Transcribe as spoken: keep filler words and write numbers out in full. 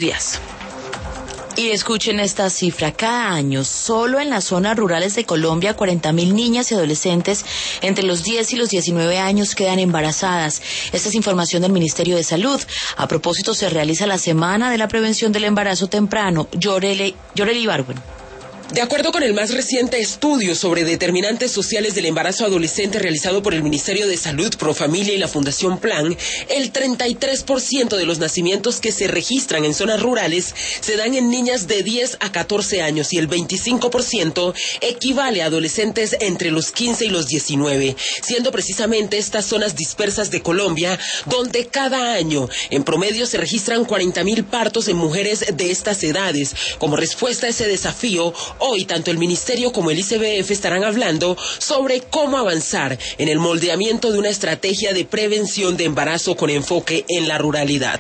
días. Y escuchen esta cifra, cada año, solo en las zonas rurales de Colombia, cuarenta mil niñas y adolescentes entre los diez y los diecinueve años quedan embarazadas. Esta es información del Ministerio de Salud. A propósito, se realiza la Semana de la Prevención del Embarazo Temprano. Yoreli, Yoreli Ibargüen. De acuerdo con el más reciente estudio sobre determinantes sociales del embarazo adolescente realizado por el Ministerio de Salud, Profamilia y la Fundación Plan, el treinta y tres por ciento de los nacimientos que se registran en zonas rurales se dan en niñas de diez a catorce años y el veinticinco por ciento equivale a adolescentes entre los quince y los diecinueve, siendo precisamente estas zonas dispersas de Colombia donde cada año en promedio se registran cuarenta mil partos en mujeres de estas edades. Como respuesta a ese desafío, hoy, tanto el Ministerio como el I C B F estarán hablando sobre cómo avanzar en el moldeamiento de una estrategia de prevención de embarazo con enfoque en la ruralidad.